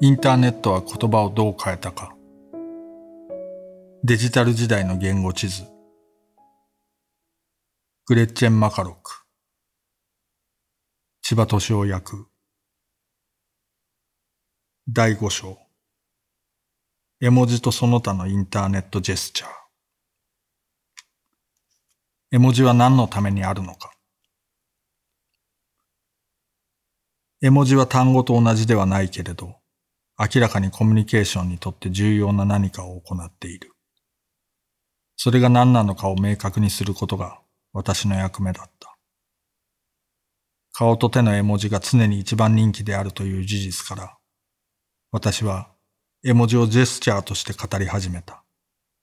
インターネットは言葉をどう変えたか。デジタル時代の言語地図。グレッチェン・マカロック。千葉敏夫役。第5章。絵文字とその他のインターネットジェスチャー。絵文字は何のためにあるのか。絵文字は単語と同じではないけれど、明らかにコミュニケーションにとって重要な何かを行っている。それが何なのかを明確にすることが私の役目だった。顔と手の絵文字が常に一番人気であるという事実から、私は絵文字をジェスチャーとして語り始めた。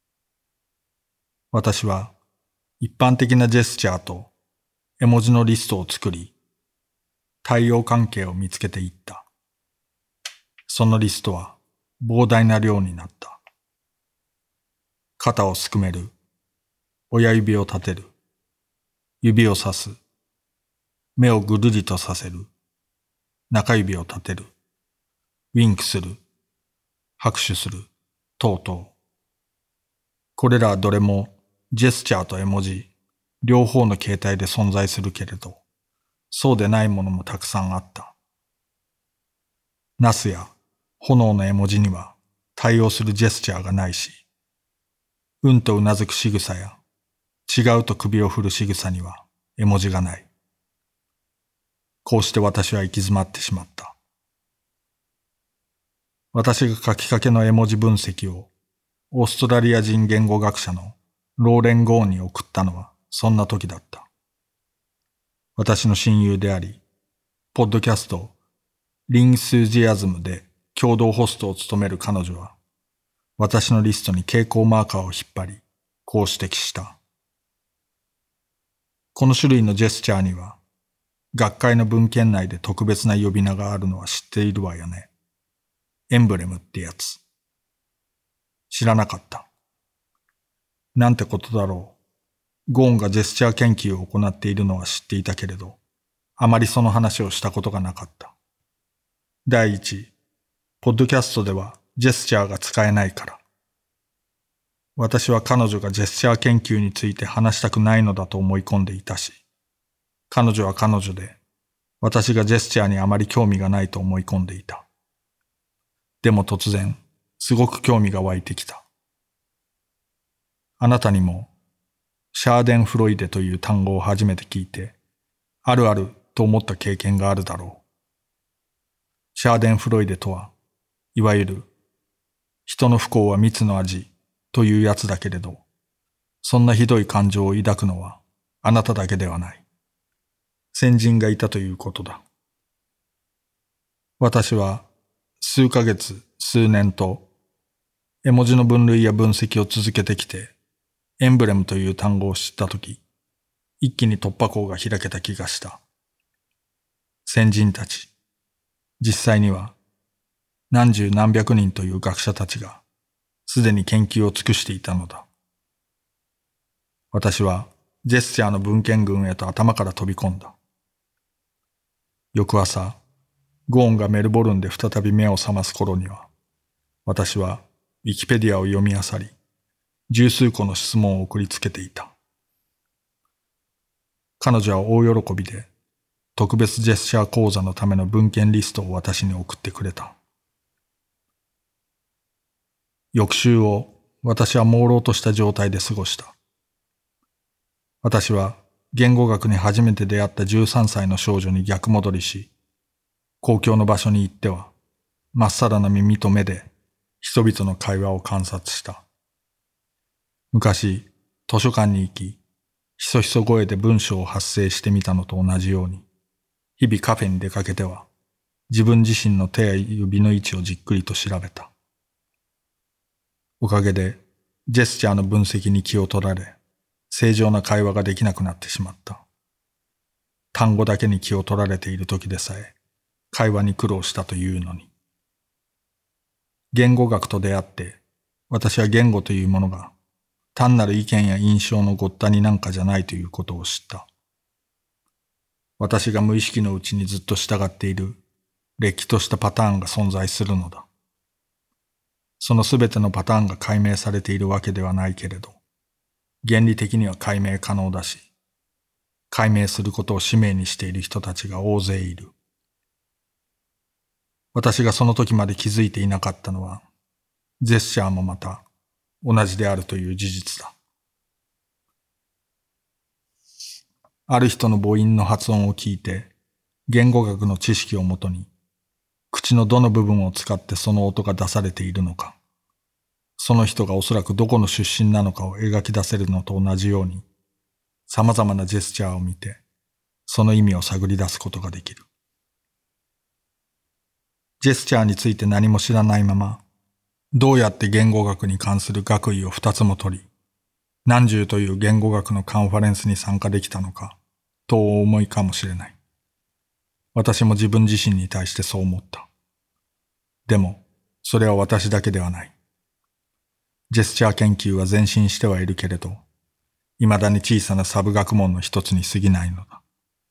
私は一般的なジェスチャーと絵文字のリストを作り、対応関係を見つけていった。そのリストは膨大な量になった。肩をすくめる、親指を立てる、指をさす、目をぐるりとさせる、中指を立てる、ウィンクする、拍手する、等々。これらはどれもジェスチャーと絵文字、両方の形態で存在するけれど、そうでないものもたくさんあった。ナスや炎の絵文字には対応するジェスチャーがないし、うんとうなずく仕草や違うと首を振る仕草には絵文字がない。こうして私は行き詰まってしまった。私が書きかけの絵文字分析をオーストラリア人言語学者のローレン・ゴーンに送ったのはそんな時だった。私の親友であり、ポッドキャストリンスージアズムで共同ホストを務める彼女は、私のリストに傾向マーカーを引っ張り、こう指摘した。この種類のジェスチャーには、学会の文献内で特別な呼び名があるのは知っているわよね。エンブレムってやつ。知らなかった。なんてことだろう。ゴーンがジェスチャー研究を行っているのは知っていたけれど、あまりその話をしたことがなかった。第一、ポッドキャストではジェスチャーが使えないから。私は彼女がジェスチャー研究について話したくないのだと思い込んでいたし、彼女は彼女で、私がジェスチャーにあまり興味がないと思い込んでいた。でも突然、すごく興味が湧いてきた。あなたにも、シャーデンフロイデという単語を初めて聞いて、あるあると思った経験があるだろう。シャーデンフロイデとは、いわゆる、人の不幸は蜜の味というやつだけれど、そんなひどい感情を抱くのはあなただけではない。先人がいたということだ。私は数ヶ月、数年と絵文字の分類や分析を続けてきて、エンブレムという単語を知ったとき、一気に突破口が開けた気がした。先人たち、実際には何十何百人という学者たちがすでに研究を尽くしていたのだ。私はジェスチャーの文献群へと頭から飛び込んだ。翌朝、ゴーンがメルボルンで再び目を覚ます頃には、私はウィキペディアを読み漁り、十数個の質問を送りつけていた。彼女は大喜びで、特別ジェスチャー講座のための文献リストを私に送ってくれた。翌週を私は朦朧とした状態で過ごした。私は言語学に初めて出会った13歳の少女に逆戻りし、公共の場所に行っては、まっさらな耳と目で人々の会話を観察した。昔、図書館に行き、ひそひそ声で文章を発声してみたのと同じように、日々カフェに出かけては、自分自身の手や指の位置をじっくりと調べた。おかげで、ジェスチャーの分析に気を取られ、正常な会話ができなくなってしまった。単語だけに気を取られている時でさえ、会話に苦労したというのに。言語学と出会って、私は言語というものが、単なる意見や印象のごったになんかじゃないということを知った。私が無意識のうちにずっと従っている、れっきとしたパターンが存在するのだ。 そのすべてのパターンが解明されているわけではないけれど、原理的には解明可能だし、解明することを使命にしている人たちが大勢いる。私がその時まで気づいていなかったのは、ジェスチャーもまた同じであるという事実だ。ある人の母音の発音を聞いて、言語学の知識をもとに、口のどの部分を使ってその音が出されているのか、その人がおそらくどこの出身なのかを描き出せるのと同じように、様々なジェスチャーを見て、その意味を探り出すことができる。ジェスチャーについて何も知らないまま、どうやって言語学に関する学位を2つも取り、何十という言語学のカンファレンスに参加できたのか、とお思いかもしれない。私も自分自身に対してそう思った。でも、それは私だけではない。ジェスチャー研究は前進してはいるけれど、未だに小さなサブ学問の一つに過ぎないのだ。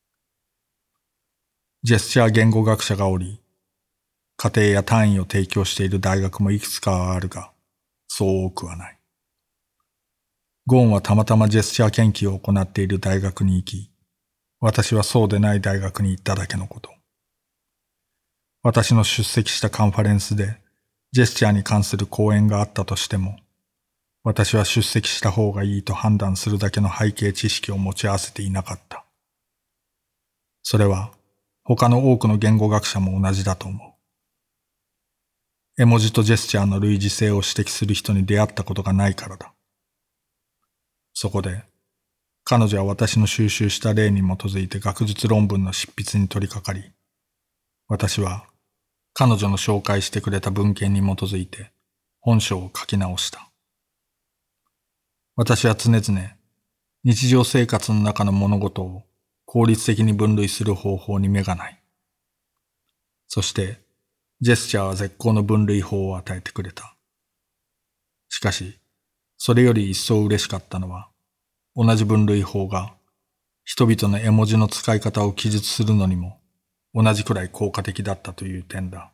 ジェスチャー言語学者がおり、課程や単位を提供している大学もいくつかはあるが、そう多くはない。ゴーンはたまたまジェスチャー研究を行っている大学に行き、私はそうでない大学に行っただけのこと。私の出席したカンファレンスで、ジェスチャーに関する講演があったとしても、私は出席した方がいいと判断するだけの背景知識を持ち合わせていなかった。それは他の多くの言語学者も同じだと思う。絵文字とジェスチャーの類似性を指摘する人に出会ったことがないからだ。そこで、彼女は私の収集した例に基づいて学術論文の執筆に取り掛かり、私は彼女の紹介してくれた文献に基づいて本書を書き直した。私は常々日常生活の中の物事を効率的に分類する方法に目がない。そしてジェスチャーは絶好の分類法を与えてくれた。しかし、それより一層嬉しかったのは、同じ分類法が人々の絵文字の使い方を記述するのにも同じくらい効果的だったという点だ。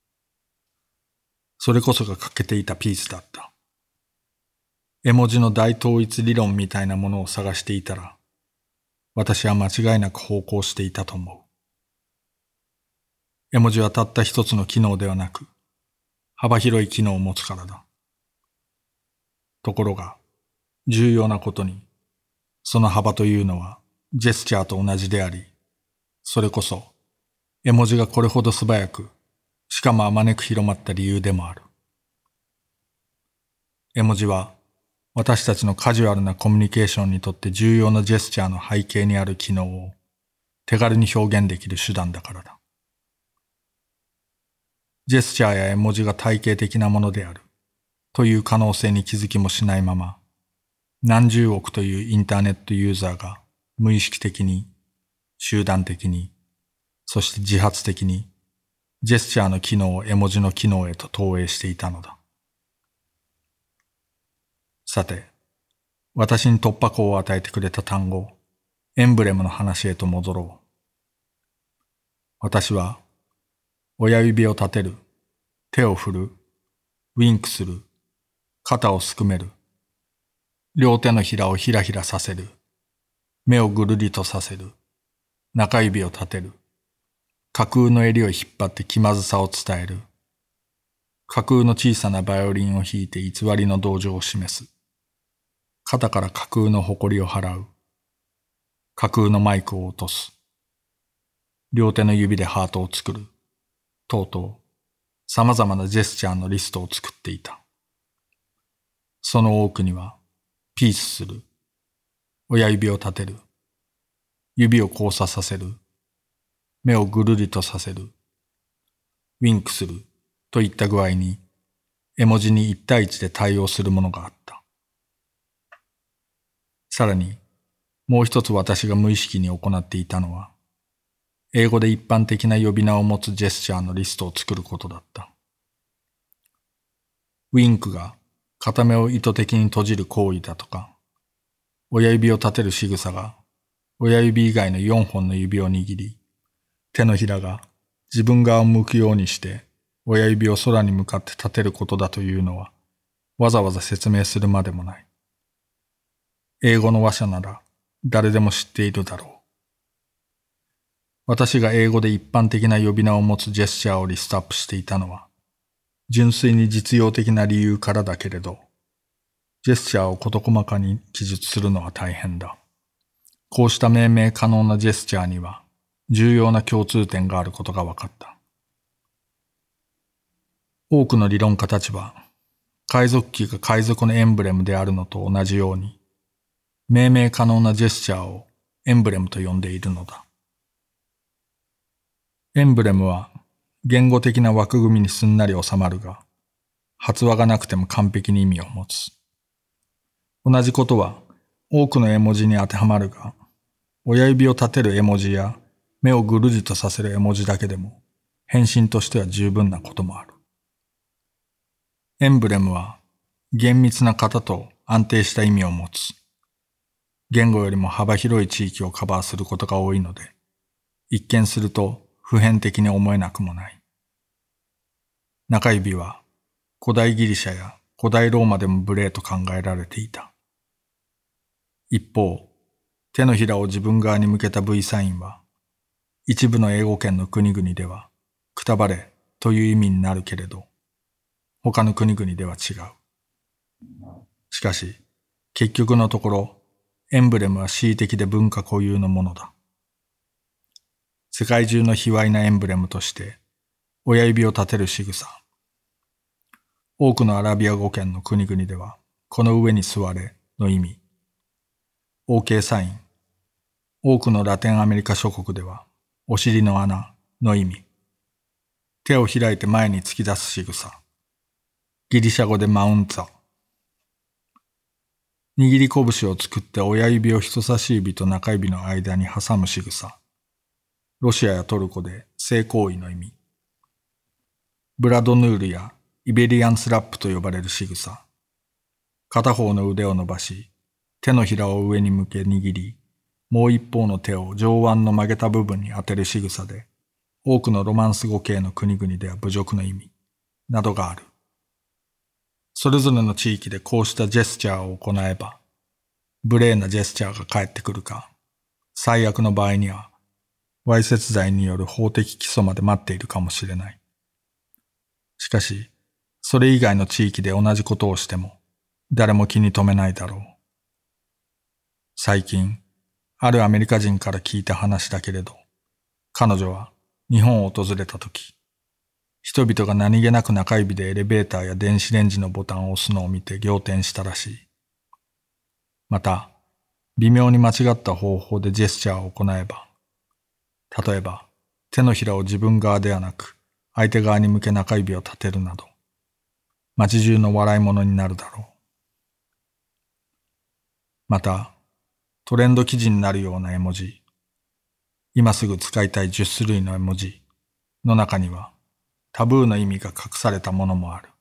それこそが欠けていたピースだった。絵文字の大統一理論みたいなものを探していたら、私は間違いなく奉公していたと思う。絵文字はたった一つの機能ではなく、幅広い機能を持つからだ。ところが、重要なことに、その幅というのはジェスチャーと同じであり、それこそ絵文字がこれほど素早く、しかもあまねく広まった理由でもある。絵文字は私たちのカジュアルなコミュニケーションにとって重要なジェスチャーの背景にある機能を手軽に表現できる手段だからだ。ジェスチャーや絵文字が体系的なものであるという可能性に気づきもしないまま、何十億というインターネットユーザーが無意識的に、集団的に、そして自発的にジェスチャーの機能を絵文字の機能へと投影していたのだ。さて、私に突破口を与えてくれた単語、エンブレムの話へと戻ろう。私は、親指を立てる、手を振る、ウィンクする、肩をすくめる、両手のひらをひらひらさせる、目をぐるりとさせる、中指を立てる、架空の襟を引っ張って気まずさを伝える、架空の小さなバイオリンを弾いて偽りの同情を示す、肩から架空の埃を払う、架空のマイクを落とす、両手の指でハートを作る、とうとう様々なジェスチャーのリストを作っていた。その多くには、ピースする、親指を立てる、指を交差させる、目をぐるりとさせる、ウィンクするといった具合に、絵文字に一対一で対応するものがあった。さらに、もう一つ私が無意識に行っていたのは、英語で一般的な呼び名を持つジェスチャーのリストを作ることだった。ウィンクが片目を意図的に閉じる行為だとか、親指を立てる仕草が親指以外の4本の指を握り、手のひらが自分側を向くようにして親指を空に向かって立てることだというのは、わざわざ説明するまでもない。英語の話者なら誰でも知っているだろう。私が英語で一般的な呼び名を持つジェスチャーをリストアップしていたのは、純粋に実用的な理由からだけれど、ジェスチャーを事細かに記述するのは大変だ。こうした命名可能なジェスチャーには、重要な共通点があることが分かった。多くの理論家たちは、海賊旗が海賊のエンブレムであるのと同じように、命名可能なジェスチャーをエンブレムと呼んでいるのだ。エンブレムは言語的な枠組みにすんなり収まるが、発話がなくても完璧に意味を持つ。同じことは多くの絵文字に当てはまるが、親指を立てる絵文字や目をぐるりとさせる絵文字だけでも返信としては十分なこともある。エンブレムは厳密な型と安定した意味を持つ。言語よりも幅広い地域をカバーすることが多いので、一見すると普遍的に思えなくもない。中指は古代ギリシャや古代ローマでも無礼と考えられていた。一方、手のひらを自分側に向けた V サインは、一部の英語圏の国々ではくたばれという意味になるけれど、他の国々では違う。しかし、結局のところ、エンブレムは恣意的で文化固有のものだ。世界中の卑猥なエンブレムとして、親指を立てる仕草。多くのアラビア語圏の国々では、この上に座れの意味。OK サイン。多くのラテンアメリカ諸国では、お尻の穴の意味。手を開いて前に突き出す仕草。ギリシャ語でマウンツァ。握り拳を作って親指を人差し指と中指の間に挟む仕草。ロシアやトルコで性行為の意味。ブラドヌールやイベリアンスラップと呼ばれる仕草。片方の腕を伸ばし、手のひらを上に向け握り、もう一方の手を上腕の曲げた部分に当てる仕草で、多くのロマンス語系の国々では侮辱の意味、などがある。それぞれの地域でこうしたジェスチャーを行えば、無礼なジェスチャーが返ってくるか、最悪の場合には、わいせつ罪による法的起訴まで待っているかもしれない。しかし、それ以外の地域で同じことをしても、誰も気に留めないだろう。最近、あるアメリカ人から聞いた話だけれど、彼女は日本を訪れたとき、人々が何気なく中指でエレベーターや電子レンジのボタンを押すのを見て仰天したらしい。また、微妙に間違った方法でジェスチャーを行えば、例えば手のひらを自分側ではなく相手側に向け中指を立てるなど、街中の笑い物になるだろう。また、トレンド記事になるような絵文字、今すぐ使いたい10種類の絵文字の中にはタブーの意味が隠されたものもある。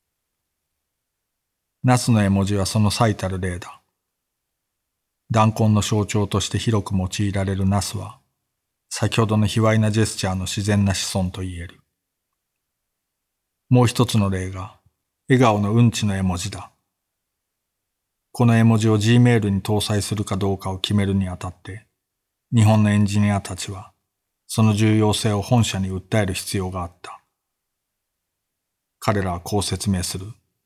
ナスの絵文字はその最たる例だ。弾痕の象徴として広く用いられるナスは、先ほどの卑猥なジェスチャーの自然な子孫と言える。もう一つの例が、笑顔のうんちの絵文字だ。この絵文字を Gmail に搭載するかどうかを決めるにあたって、日本のエンジニアたちは、その重要性を本社に訴える必要があった。彼らはこう説明する。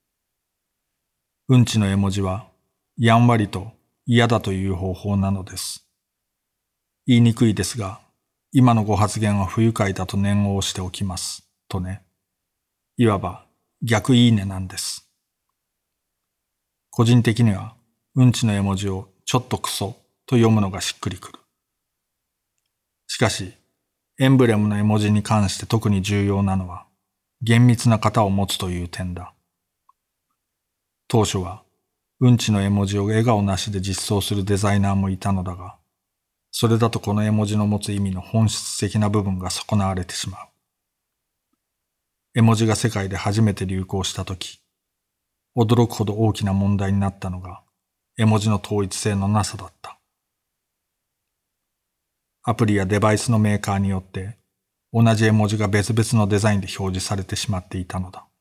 うんちの絵文字は、やんわりと嫌だという方法なのです。言いにくいですが、今のご発言は不愉快だと念を押しておきます。とね。いわば逆いいねなんです。個人的には、うんちの絵文字をちょっとクソと読むのがしっくりくる。しかし、エンブレムの絵文字に関して特に重要なのは、厳密な型を持つという点だ。当初は、うんちの絵文字を笑顔なしで実装するデザイナーもいたのだが、それだとこの絵文字の持つ意味の本質的な部分が損なわれてしまう。絵文字が世界で初めて流行したとき、驚くほど大きな問題になったのが、絵文字の統一性のなさだった。アプリやデバイスのメーカーによって、 同じ絵文字が別々のデザインで表示されてしまっていたのだ。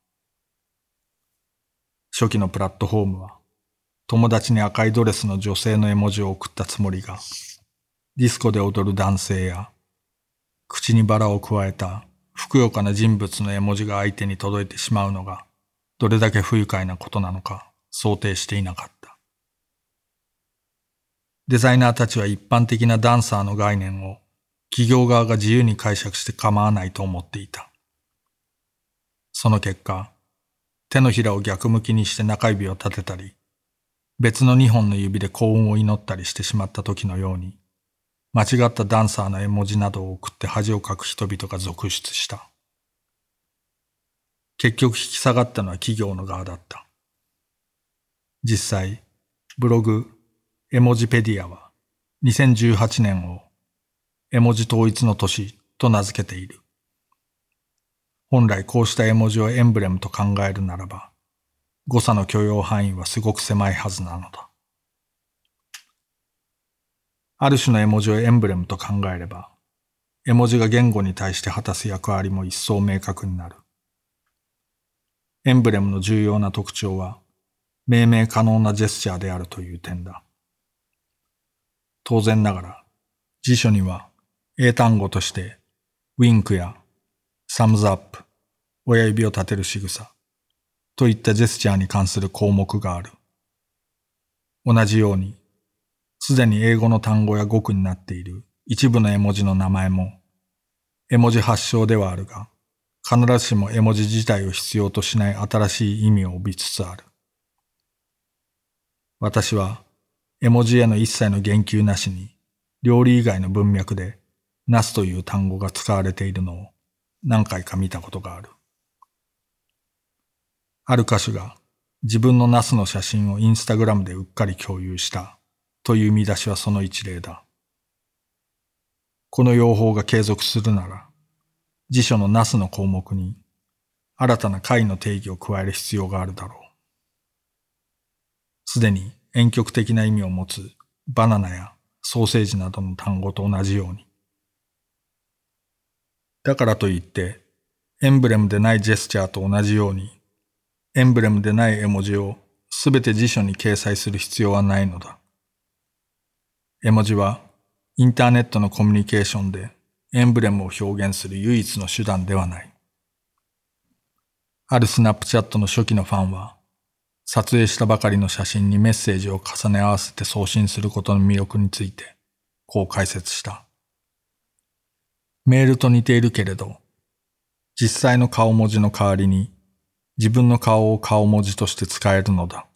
初期のプラットフォームは、友達に赤いドレスの女性の絵文字を送ったつもりが、ディスコで踊る男性や、口にバラを加えたふくよかな人物の絵文字が相手に届いてしまうのが、どれだけ不愉快なことなのか想定していなかった。デザイナーたちは一般的なダンサーの概念を企業側が自由に解釈して構わないと思っていた。その結果、手のひらを逆向きにして中指を立てたり、別の2本の指で幸運を祈ったりしてしまった時のように、間違ったダンサーの絵文字などを送って恥をかく人々が続出した。結局引き下がったのは企業の側だった。実際、ブログエモジペディアは2018年を絵文字統一の年と名付けている。本来こうした絵文字をエンブレムと考えるならば、誤差の許容範囲はすごく狭いはずなのだ。ある種の絵文字をエンブレムと考えれば、絵文字が言語に対して果たす役割も一層明確になる。エンブレムの重要な特徴は、命名可能なジェスチャーであるという点だ。当然ながら、辞書には英単語として、ウィンクやサムズアップ、親指を立てる仕草といったジェスチャーに関する項目がある。同じように、すでに英語の単語や語句になっている一部の絵文字の名前も、絵文字発祥ではあるが、必ずしも絵文字自体を必要としない新しい意味を帯びつつある。私は、絵文字への一切の言及なしに、料理以外の文脈で、ナスという単語が使われているのを何回か見たことがある。ある歌手が自分のナスの写真をインスタグラムでうっかり共有したという見出しはその一例だ。この用法が継続するなら、辞書のナスの項目に新たな解の定義を加える必要があるだろう。すでに婉曲的な意味を持つバナナやソーセージなどの単語と同じように。だからといって、エンブレムでないジェスチャーと同じように、エンブレムでない絵文字をすべて辞書に掲載する必要はないのだ。絵文字はインターネットのコミュニケーションでエンブレムを表現する唯一の手段ではない。あるスナップチャットの初期のファンは、撮影したばかりの写真にメッセージを重ね合わせて送信することの魅力について、こう解説した。メールと似ているけれど、実際の顔文字の代わりに自分の顔を顔文字として使えるのだ。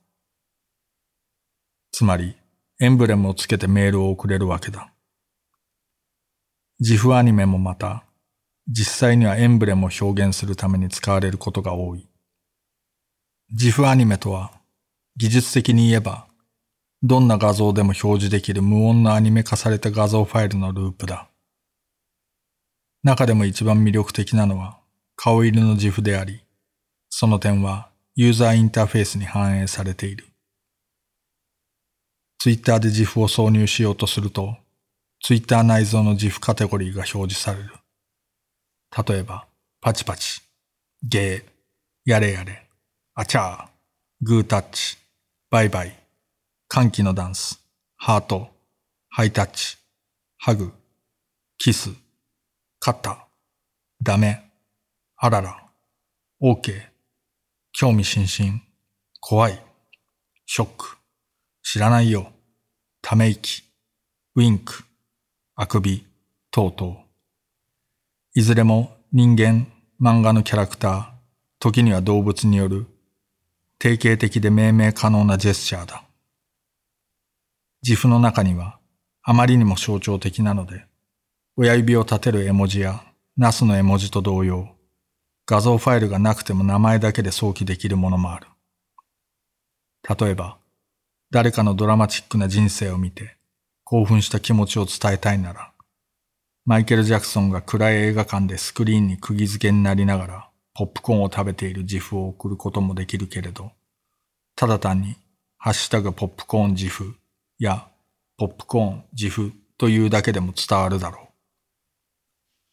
つまり、エンブレムをつけてメールを送れるわけだ。GIFアニメもまた、実際にはエンブレムを表現するために使われることが多い。GIFアニメとは、技術的に言えば、どんな画像でも表示できる無音のアニメ化された画像ファイルのループだ。中でも一番魅力的なのは顔入りの GIF であり、その点はユーザーインターフェースに反映されている。Twitter で GIF を挿入しようとすると、Twitter 内蔵の GIF カテゴリーが表示される。例えば、パチパチ、ゲー、やれやれ、あちゃー、グータッチ、バイバイ、歓喜のダンス、ハート、ハイタッチ、ハグ、キス、勝った、ダメ、あらら、オーケー、興味津々、怖い、ショック、知らないよ、ため息、ウィンク、あくび、等々。いずれも人間、漫画のキャラクター、時には動物による定型的で命名可能なジェスチャーだ。GIF の中にはあまりにも象徴的なので、親指を立てる絵文字やナスの絵文字と同様、画像ファイルがなくても名前だけで想起できるものもある。例えば、誰かのドラマチックな人生を見て興奮した気持ちを伝えたいなら、マイケル・ジャクソンが暗い映画館でスクリーンに釘付けになりながらポップコーンを食べている GIF を送ることもできるけれど、ただ単にハッシュタグポップコーン GIF やポップコーン GIF というだけでも伝わるだろう。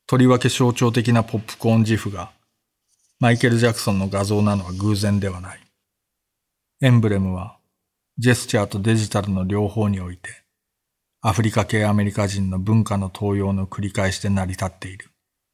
とりわけ象徴的なポップコーン自負がマイケル・ジャクソンの画像なのは偶然ではない。エンブレムはジェスチャーとデジタルの両方においてアフリカ系アメリカ人の文化の登用の繰り返しで成り立っている。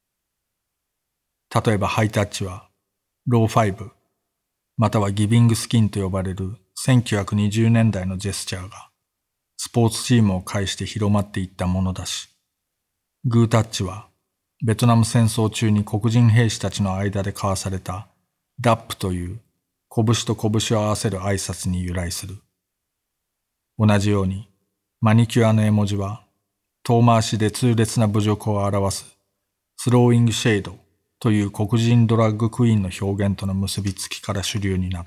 例えばハイタッチはローファイブまたはギビングスキンと呼ばれる1920年代のジェスチャーがスポーツチームを介して広まっていったものだし、グータッチはベトナム戦争中に黒人兵士たちの間で交わされたダップという拳と拳を合わせる挨拶に由来する。同じようにマニキュアの絵文字は遠回しで痛烈な侮辱を表すスローイングシェードという黒人ドラッグクイーンの表現との結びつきから主流になった。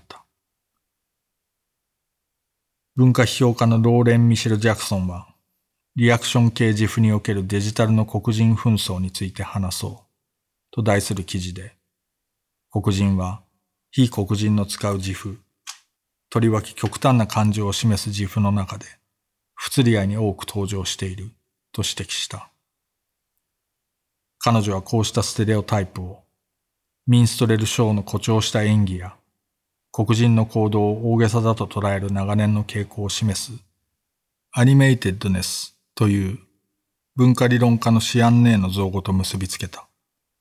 文化批評家のローレン・ミシェル・ジャクソンはリアクション系自負におけるデジタルの黒人紛争について話そうと題する記事で、黒人は非黒人の使う自負、とりわけ極端な感情を示す自負の中で不釣り合いに多く登場していると指摘した。彼女はこうしたステレオタイプをミンストレルショーの誇張した演技や黒人の行動を大げさだと捉える長年の傾向を示すアニメイテッドネスという文化理論家のシアンネーの造語と結びつけた。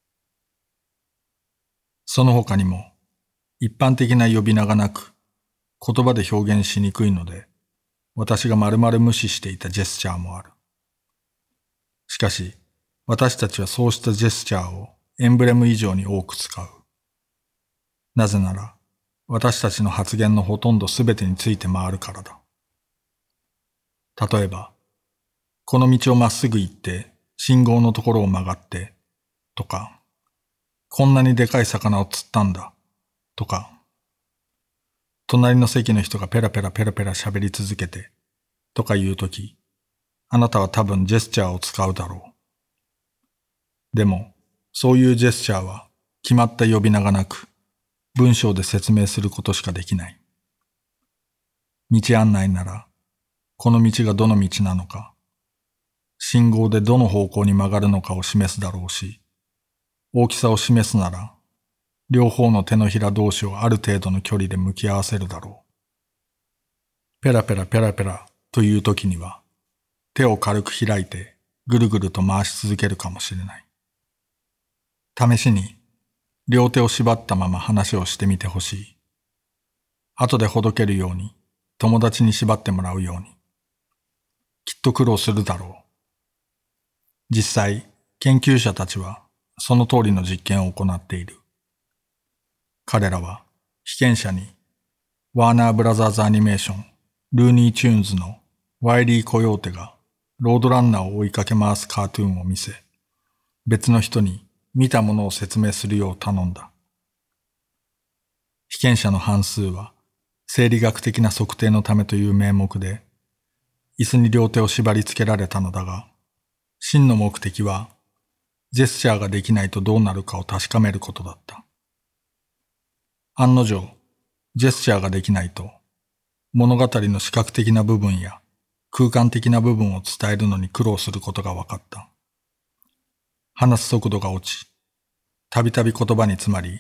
その他にも一般的な呼び名がなく言葉で表現しにくいので私が丸々無視していたジェスチャーもある。しかし私たちはそうしたジェスチャーをエンブレム以上に多く使う。なぜなら私たちの発言のほとんどすべてについて回るからだ。例えば、この道をまっすぐ行って信号のところを曲がってとか、こんなにでかい魚を釣ったんだとか、隣の席の人がペラペラ喋り続けてとか言うとき、あなたは多分ジェスチャーを使うだろう。でも、そういうジェスチャーは決まった呼び名がなく、文章で説明することしかできない。道案内なら、この道がどの道なのか、信号でどの方向に曲がるのかを示すだろうし、大きさを示すなら、両方の手のひら同士をある程度の距離で向き合わせるだろう。ペラペラという時には、手を軽く開いてぐるぐると回し続けるかもしれない。試しに、両手を縛ったまま話をしてみてほしい。後でほどけるように、友達に縛ってもらうように。きっと苦労するだろう。実際、研究者たちはその通りの実験を行っている。彼らは被験者にワーナーブラザーズアニメーション、ルーニーチューンズのワイリー・コヨーテがロードランナーを追いかけ回すカートゥーンを見せ、別の人に見たものを説明するよう頼んだ。被験者の半数は生理学的な測定のためという名目で、椅子に両手を縛り付けられたのだが、真の目的はジェスチャーができないとどうなるかを確かめることだった。案の定、ジェスチャーができないと、物語の視覚的な部分や空間的な部分を伝えるのに苦労することが分かった。話す速度が落ち、たびたび言葉に詰まり、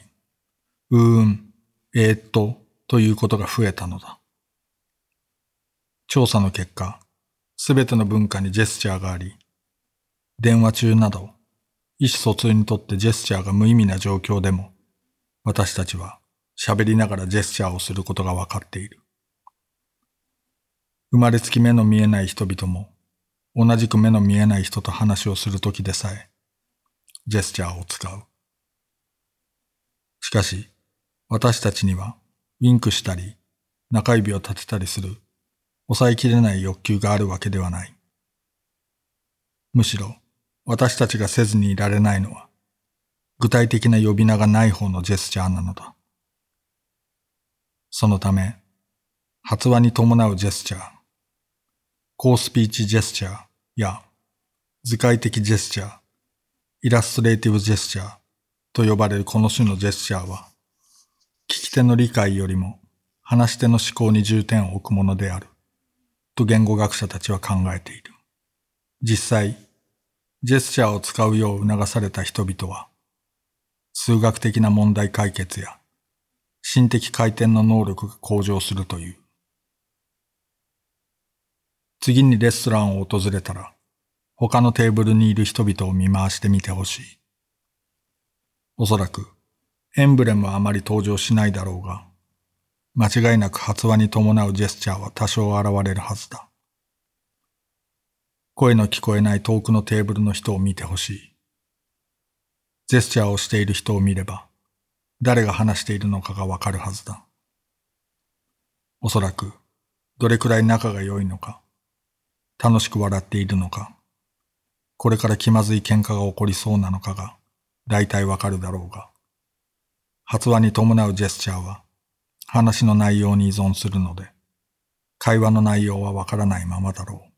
ということが増えたのだ。調査の結果、すべての文化にジェスチャーがあり、電話中など、意思疎通にとってジェスチャーが無意味な状況でも、私たちは喋りながらジェスチャーをすることが分かっている。生まれつき目の見えない人々も、同じく目の見えない人と話をするときでさえ、ジェスチャーを使う。しかし、私たちには、ウィンクしたり、中指を立てたりする、抑えきれない欲求があるわけではない。むしろ、私たちがせずにいられないのは、具体的な呼び名がない方のジェスチャーなのだ。そのため、発話に伴うジェスチャー、コースピーチジェスチャーや図解的ジェスチャー、イラストレーティブジェスチャーと呼ばれるこの種のジェスチャーは、聞き手の理解よりも話し手の思考に重点を置くものである、と言語学者たちは考えている。実際、 ジェスチャーを使うよう促された人々は、数学的な問題解決や心的回転の能力が向上するという。次にレストランを訪れたら、他のテーブルにいる人々を見回してみてほしい。おそらく、エンブレムはあまり登場しないだろうが、間違いなく発話に伴うジェスチャーは多少現れるはずだ。声の聞こえない遠くのテーブルの人を見てほしい。ジェスチャーをしている人を見れば、誰が話しているのかがわかるはずだ。おそらく、どれくらい仲が良いのか、楽しく笑っているのか、これから気まずい喧嘩が起こりそうなのかが、大体わかるだろうが、発話に伴うジェスチャーは、話の内容に依存するので、会話の内容はわからないままだろう。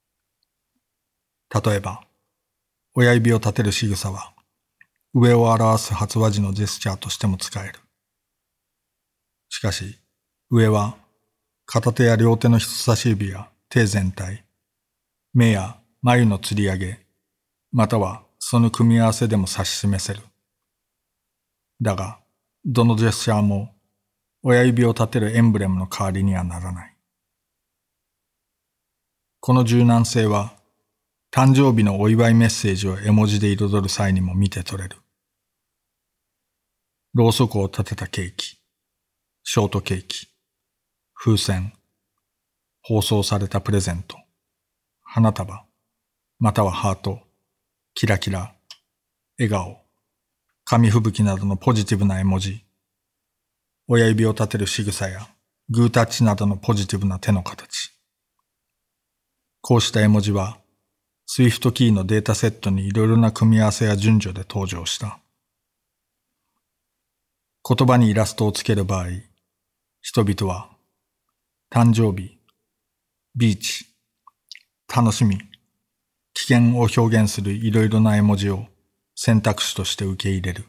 例えば、親指を立てる仕草は、上を表す発話時のジェスチャーとしても使える。しかし、上は、片手や両手の人差し指や手全体、目や眉の吊り上げ、またはその組み合わせでも指し示せる。だが、どのジェスチャーも、親指を立てるエンブレムの代わりにはならない。この柔軟性は、誕生日のお祝いメッセージを絵文字で彩る際にも見て取れる。ろうそくを立てたケーキ、ショートケーキ、風船、包装されたプレゼント、花束、またはハート、キラキラ、笑顔、紙吹雪などのポジティブな絵文字、親指を立てる仕草やグータッチなどのポジティブな手の形。こうした絵文字は、Swift キーのデータセットにいろいろな組み合わせや順序で登場した。言葉にイラストをつける場合、人々は、誕生日、ビーチ、楽しみ、危険を表現するいろいろな絵文字を選択肢として受け入れる。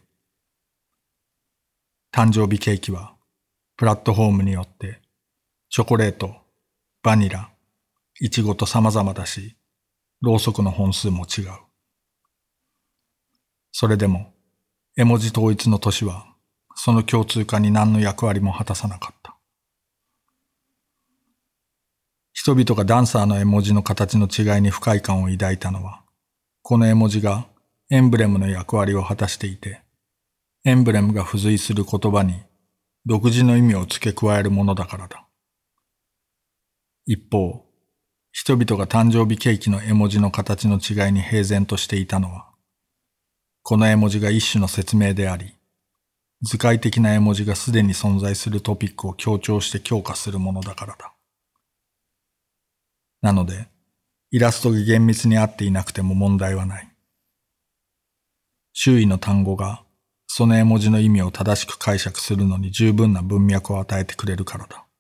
誕生日ケーキは、プラットフォームによって、チョコレート、バニラ、イチゴと様々だし、ろうそくの本数も違う。それでも、絵文字統一の年は、その共通化に何の役割も果たさなかった。人々がダンサーの絵文字の形の違いに不快感を抱いたのは、この絵文字がエンブレムの役割を果たしていて、エンブレムが付随する言葉に独自の意味を付け加えるものだからだ。一方、人々が誕生日ケーキの絵文字の形の違いに平然としていたのは、この絵文字が一種の説明であり、図解的な絵文字がすでに存在するトピックを強調して強化するものだからだ。なので、イラストが厳密に合っていなくても問題はない。周囲の単語がその絵文字の意味を正しく解釈するのに十分な文脈を与えてくれるからだ。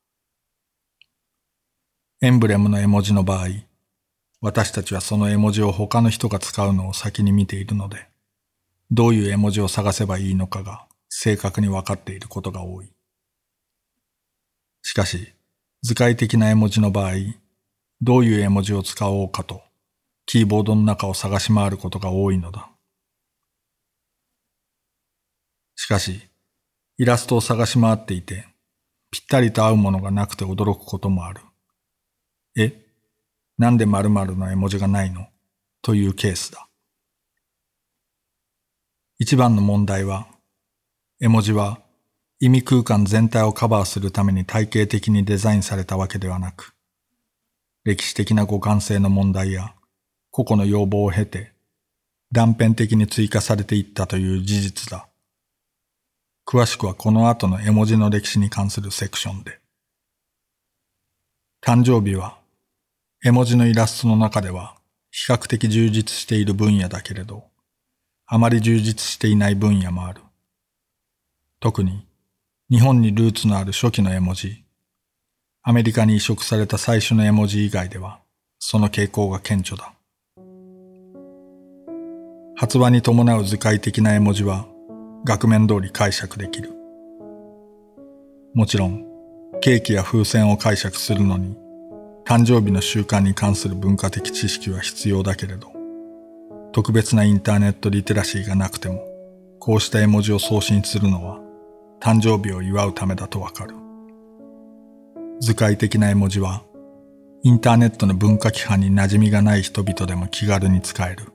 エンブレムの絵文字の場合、私たちはその絵文字を他の人が使うのを先に見ているので、どういう絵文字を探せばいいのかが正確に分かっていることが多い。しかし、図解的な絵文字の場合、どういう絵文字を使おうかと、キーボードの中を探し回ることが多いのだ。しかし、イラストを探し回っていて、ぴったりと合うものがなくて驚くこともある。なんで〇〇の絵文字がないの？というケースだ。一番の問題は、絵文字は意味空間全体をカバーするために体系的にデザインされたわけではなく、歴史的な互換性の問題や個々の要望を経て断片的に追加されていったという事実だ。詳しくはこの後の絵文字の歴史に関するセクションで。誕生日は絵文字のイラストの中では比較的充実している分野だけれど、あまり充実していない分野もある。特に日本にルーツのある初期の絵文字、アメリカに移植された最初の絵文字以外では、その傾向が顕著だ。発話に伴う図解的な絵文字は、額面通り解釈できる。もちろん、ケーキや風船を解釈するのに、誕生日の習慣に関する文化的知識は必要だけれど、 特別なインターネットリテラシーがなくても、こうした絵文字を送信するのは誕生日を祝うためだとわかる。図解的な絵文字は、インターネットの文化規範に馴染みがない人々でも気軽に使える。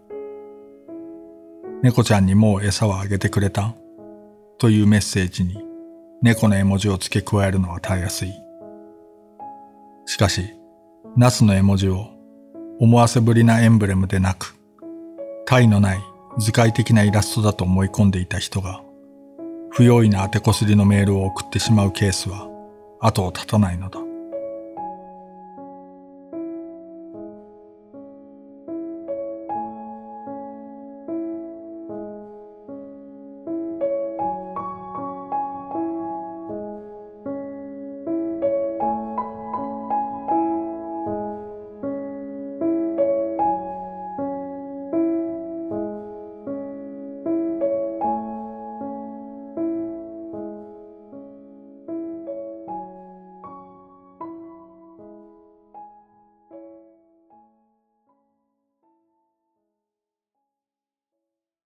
猫ちゃんにもう餌はあげてくれた？というメッセージに猫の絵文字を付け加えるのはたやすい。しかし、ナスの絵文字を思わせぶりなエンブレムでなく、他意のない図解的なイラストだと思い込んでいた人が、不用意な当てこすりのメールを送ってしまうケースは後を絶たないのだ。